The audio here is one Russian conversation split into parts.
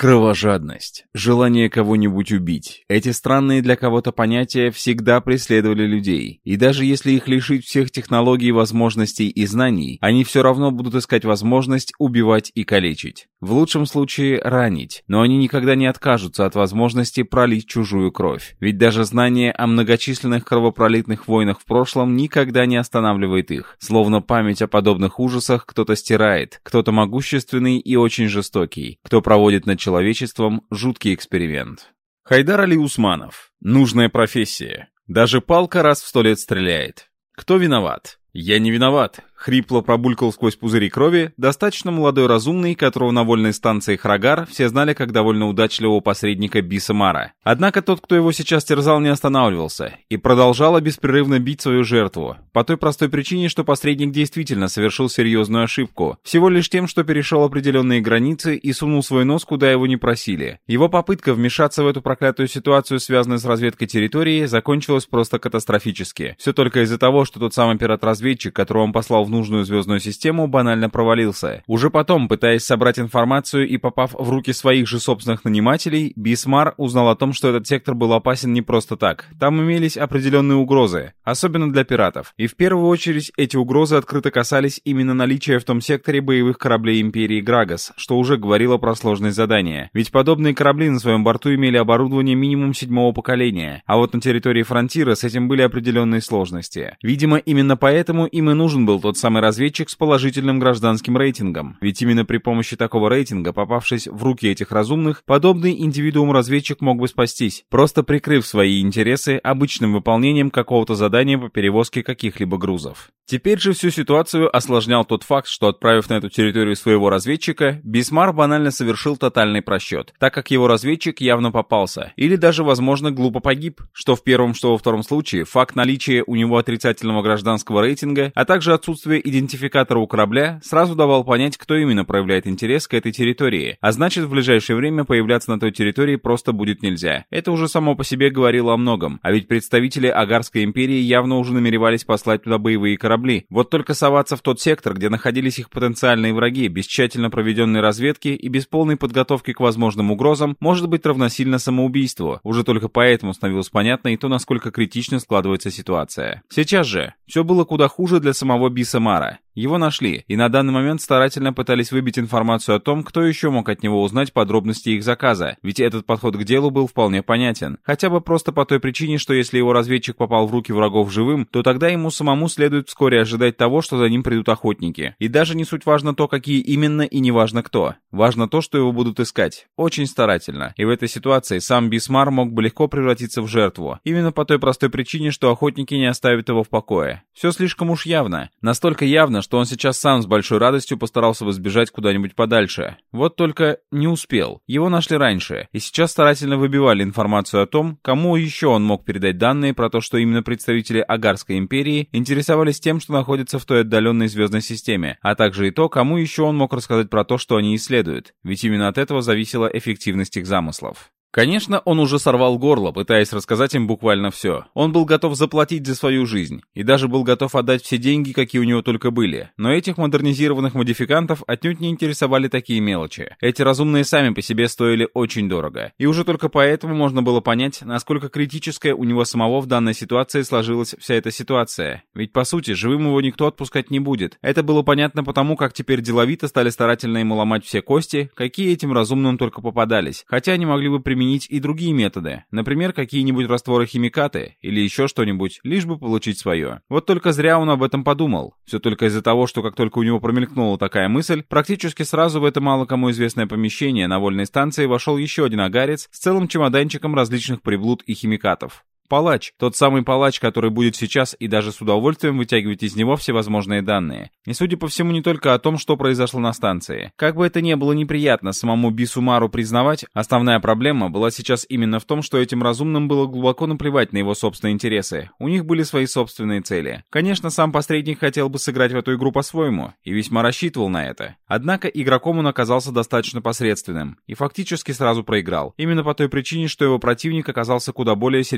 Кровожадность, желание кого-нибудь убить. Эти странные для кого-то понятия всегда преследовали людей. И даже если их лишить всех технологий, возможностей и знаний, они все равно будут искать возможность убивать и калечить. В лучшем случае ранить. Но они никогда не откажутся от возможности пролить чужую кровь. Ведь даже знание о многочисленных кровопролитных войнах в прошлом никогда не останавливает их. Словно память о подобных ужасах кто-то стирает, кто-то могущественный и очень жестокий, кто проводит над человечеством жуткий эксперимент. Хайдар Али Усманов. Нужная профессия. Даже палка раз в 100 лет стреляет. Кто виноват? Я не виноват. Хрипло пробулькал сквозь пузыри крови достаточно молодой разумный, которого на вольной станции Храгар все знали как довольно удачливого посредника Биса Мара. Однако тот, кто его сейчас терзал, не останавливался и продолжал беспрерывно бить свою жертву. По той простой причине, что посредник действительно совершил серьезную ошибку. Всего лишь тем, что перешел определенные границы и сунул свой нос, куда его не просили. Его попытка вмешаться в эту проклятую ситуацию, связанную с разведкой территории, закончилась просто катастрофически. Все только из-за того, что тот самый пират-разведчик, которого он послал в нужную звездную систему, банально провалился. Уже потом, пытаясь собрать информацию и попав в руки своих же собственных нанимателей, Бисмар узнал о том, что этот сектор был опасен не просто так. Там имелись определенные угрозы, особенно для пиратов. И в первую очередь эти угрозы открыто касались именно наличия в том секторе боевых кораблей Империи Грагас, что уже говорило про сложность задания. Ведь подобные корабли на своем борту имели оборудование минимум 7-го поколения, а вот на территории Фронтира с этим были определенные сложности. Видимо, именно поэтому им и нужен был тот самый разведчик с положительным гражданским рейтингом. Ведь именно при помощи такого рейтинга, попавшись в руки этих разумных, подобный индивидуум-разведчик мог бы спастись, просто прикрыв свои интересы обычным выполнением какого-то задания по перевозке каких-либо грузов. Теперь же всю ситуацию осложнял тот факт, что, отправив на эту территорию своего разведчика, Бисмар банально совершил тотальный просчет, так как его разведчик явно попался, или даже, возможно, глупо погиб, что в первом, что во втором случае факт наличия у него отрицательного гражданского рейтинга, а также отсутствие идентификатора у корабля сразу давал понять, кто именно проявляет интерес к этой территории, а значит, в ближайшее время появляться на той территории просто будет нельзя. Это уже само по себе говорило о многом, а ведь представители Агарской империи явно уже намеревались послать туда боевые корабли. Вот только соваться в тот сектор, где находились их потенциальные враги, без тщательно проведенной разведки и без полной подготовки к возможным угрозам, может быть равносильно самоубийству. Уже только поэтому становилось понятно и то, насколько критично складывается ситуация. Сейчас же все было куда хуже для самого Биса Мара. Его нашли, и на данный момент старательно пытались выбить информацию о том, кто еще мог от него узнать подробности их заказа, ведь этот подход к делу был вполне понятен. Хотя бы просто по той причине, что если его разведчик попал в руки врагов живым, то тогда ему самому следует вскоре ожидать того, что за ним придут охотники. И даже не суть важно то, какие именно, и не важно кто. Важно то, что его будут искать. Очень старательно. И в этой ситуации сам Бисмар мог бы легко превратиться в жертву. Именно по той простой причине, что охотники не оставят его в покое. Все слишком уж явно. Настолько явно, что он сейчас сам с большой радостью постарался бы сбежать куда-нибудь подальше. Вот только не успел. Его нашли раньше, и сейчас старательно выбивали информацию о том, кому еще он мог передать данные про то, что именно представители Агарской империи интересовались тем, что находится в той отдаленной звездной системе, а также и то, кому еще он мог рассказать про то, что они исследуют. Ведь именно от этого зависела эффективность их замыслов. Конечно, он уже сорвал горло, пытаясь рассказать им буквально все. Он был готов заплатить за свою жизнь, и даже был готов отдать все деньги, какие у него только были. Но этих модернизированных модификантов отнюдь не интересовали такие мелочи. Эти разумные сами по себе стоили очень дорого. И уже только поэтому можно было понять, насколько критическая у него самого в данной ситуации сложилась вся эта ситуация. Ведь по сути, живым его никто отпускать не будет. Это было понятно потому, как теперь деловито стали старательно ему ломать все кости, какие этим разумным только попадались. Хотя они могли бы применить и другие методы, например, какие-нибудь растворы-химикаты или еще что-нибудь, лишь бы получить свое. Вот только зря он об этом подумал. Все только из-за того, что как только у него промелькнула такая мысль, практически сразу в это мало кому известное помещение на вольной станции вошел еще один агарец с целым чемоданчиком различных приблуд и химикатов. Палач. Тот самый палач, который будет сейчас и даже с удовольствием вытягивать из него всевозможные данные. И судя по всему, не только о том, что произошло на станции. Как бы это ни было неприятно самому Бису Мару признавать, основная проблема была сейчас именно в том, что этим разумным было глубоко наплевать на его собственные интересы. У них были свои собственные цели. Конечно, сам посредник хотел бы сыграть в эту игру по-своему, и весьма рассчитывал на это. Однако игроком он оказался достаточно посредственным, и фактически сразу проиграл. Именно по той причине, что его противник оказался куда более серьезно подготовлен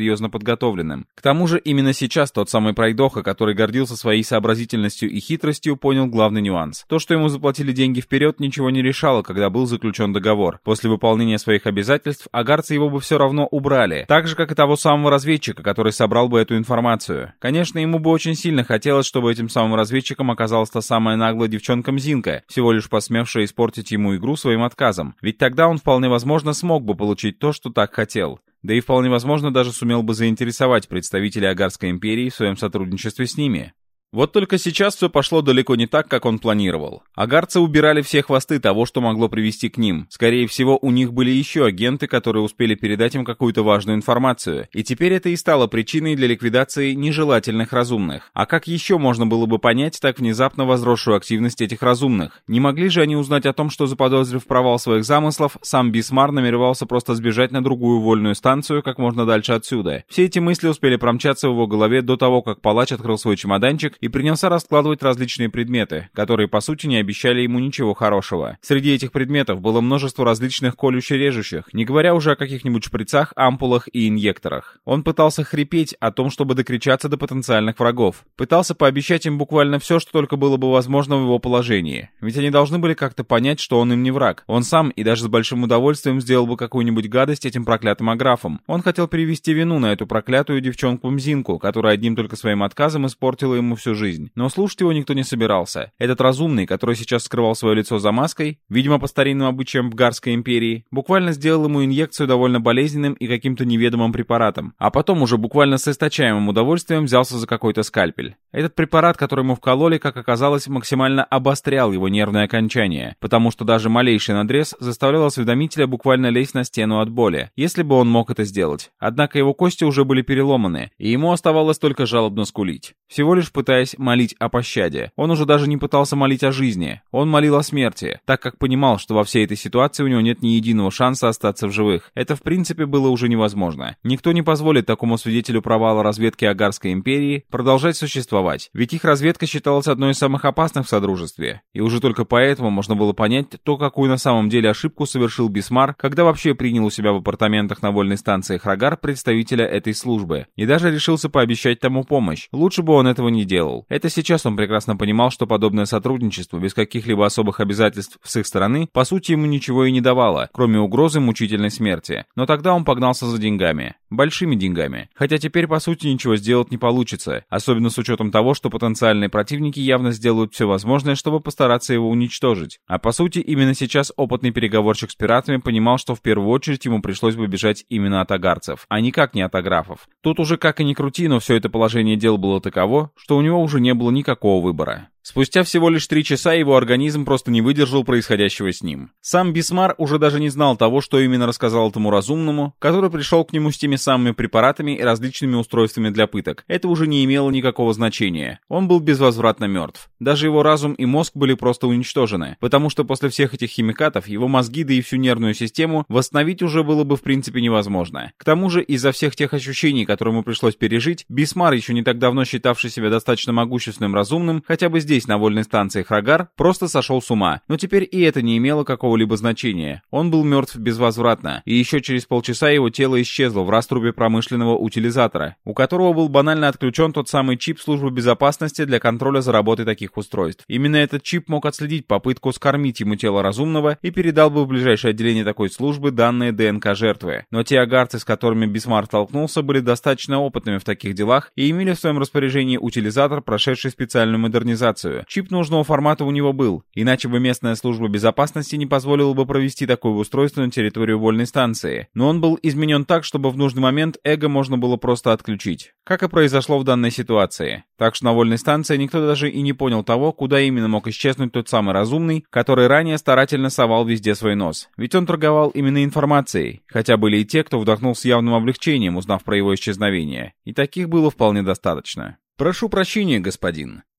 подготовленным. К тому же именно сейчас тот самый пройдоха, который гордился своей сообразительностью и хитростью, понял главный нюанс. То, что ему заплатили деньги вперед, ничего не решало, когда был заключен договор. После выполнения своих обязательств агарцы его бы все равно убрали, так же, как и того самого разведчика, который собрал бы эту информацию. Конечно, ему бы очень сильно хотелось, чтобы этим самым разведчиком оказалась та самая наглая девчонка Мзинка, всего лишь посмевшая испортить ему игру своим отказом. Ведь тогда он вполне возможно смог бы получить то, что так хотел. Да и вполне возможно даже сумел бы заинтересовать представителей Агарской империи в своем сотрудничестве с ними. Вот только сейчас все пошло далеко не так, как он планировал. Агарцы убирали все хвосты того, что могло привести к ним. Скорее всего, у них были еще агенты, которые успели передать им какую-то важную информацию. И теперь это и стало причиной для ликвидации нежелательных разумных. А как еще можно было бы понять так внезапно возросшую активность этих разумных? Не могли же они узнать о том, что, заподозрив провал своих замыслов, сам Бисмар намеревался просто сбежать на другую вольную станцию как можно дальше отсюда? Все эти мысли успели промчаться в его голове до того, как палач открыл свой чемоданчик и принялся раскладывать различные предметы, которые по сути не обещали ему ничего хорошего. Среди этих предметов было множество различных колюще-режущих, не говоря уже о каких-нибудь шприцах, ампулах и инъекторах. Он пытался хрипеть о том, чтобы докричаться до потенциальных врагов. Пытался пообещать им буквально все, что только было бы возможно в его положении. Ведь они должны были как-то понять, что он им не враг. Он сам и даже с большим удовольствием сделал бы какую-нибудь гадость этим проклятым аграфам. Он хотел перевести вину на эту проклятую девчонку Мзинку, которая одним только своим отказом испортила ему всю жизнь. Но слушать его никто не собирался. Этот разумный, который сейчас скрывал свое лицо за маской, видимо по старинным обычаям Бгарской империи, буквально сделал ему инъекцию довольно болезненным и каким-то неведомым препаратом. А потом уже буквально с источаемым удовольствием взялся за какой-то скальпель. Этот препарат, который ему вкололи, как оказалось, максимально обострял его нервные окончания, потому что даже малейший надрез заставлял осведомителя буквально лезть на стену от боли, если бы он мог это сделать. Однако его кости уже были переломаны, и ему оставалось только жалобно скулить, всего лишь пытаясь молить о пощаде. Он уже даже не пытался молить о жизни, он молил о смерти, так как понимал, что во всей этой ситуации у него нет ни единого шанса остаться в живых. Это в принципе было уже невозможно. Никто не позволит такому свидетелю провала разведки Агарской империи продолжать существовать, ведь их разведка считалась одной из самых опасных в Содружестве. И уже только поэтому можно было понять то, какую на самом деле ошибку совершил Бисмар, когда вообще принял у себя в апартаментах на вольной станции Храгар представителя этой службы, и даже решился пообещать тому помощь. Лучше бы он этого не делал. Это сейчас он прекрасно понимал, что подобное сотрудничество без каких-либо особых обязательств с их стороны по сути ему ничего и не давало, кроме угрозы мучительной смерти. Но тогда он погнался за деньгами. Большими деньгами. Хотя теперь по сути ничего сделать не получится, особенно с учетом того, что потенциальные противники явно сделают все возможное, чтобы постараться его уничтожить. А по сути именно сейчас опытный переговорщик с пиратами понимал, что в первую очередь ему пришлось бы бежать именно от агарцев, а никак не от аграфов. Тут уже как и ни крути, но все это положение дел было таково, что у него уже не было никакого выбора. Спустя всего лишь 3 часа его организм просто не выдержал происходящего с ним. Сам Бисмар уже даже не знал того, что именно рассказал этому разумному, который пришел к нему с теми самыми препаратами и различными устройствами для пыток. Это уже не имело никакого значения. Он был безвозвратно мертв. Даже его разум и мозг были просто уничтожены, потому что после всех этих химикатов его мозги, да и всю нервную систему восстановить уже было бы в принципе невозможно. К тому же из-за всех тех ощущений, которые ему пришлось пережить, Бисмар, еще не так давно считавший себя достаточно могущественным разумным, хотя бы здесь, на вольной станции Храгар, просто сошел с ума. Но теперь и это не имело какого-либо значения. Он был мертв безвозвратно, и еще через полчаса его тело исчезло в раструбе промышленного утилизатора, у которого был банально отключен тот самый чип службы безопасности для контроля за работой таких устройств. Именно этот чип мог отследить попытку скормить ему тело разумного и передал бы в ближайшее отделение такой службы данные ДНК жертвы. Но те агарцы, с которыми Бисмар столкнулся, были достаточно опытными в таких делах и имели в своем распоряжении утилизатор, прошедший специальную модернизацию. Чип нужного формата у него был, иначе бы местная служба безопасности не позволила бы провести такое устройство на территорию вольной станции. Но он был изменен так, чтобы в нужный момент эго можно было просто отключить. Как и произошло в данной ситуации. Так что на вольной станции никто даже и не понял того, куда именно мог исчезнуть тот самый разумный, который ранее старательно совал везде свой нос. Ведь он торговал именно информацией, хотя были и те, кто вдохнул с явным облегчением, узнав про его исчезновение. И таких было вполне достаточно. «Прошу прощения, господин».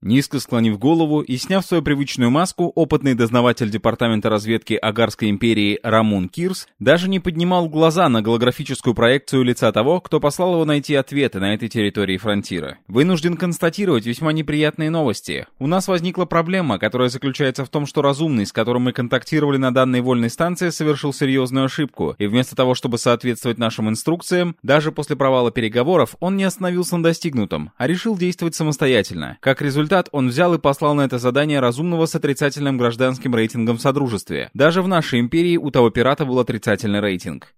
Низко склонив голову и сняв свою привычную маску, опытный дознаватель департамента разведки Агарской империи Рамун Кирс даже не поднимал глаза на голографическую проекцию лица того, кто послал его найти ответы на этой территории фронтира. Вынужден констатировать весьма неприятные новости. У нас возникла проблема, которая заключается в том, что разумный, с которым мы контактировали на данной вольной станции, совершил серьезную ошибку, и вместо того, чтобы соответствовать нашим инструкциям, даже после провала переговоров, он не остановился на достигнутом, а решил действовать самостоятельно. Как результат, он взял и послал на это задание разумного с отрицательным гражданским рейтингом в Содружестве. Даже в нашей империи у того пирата был отрицательный рейтинг.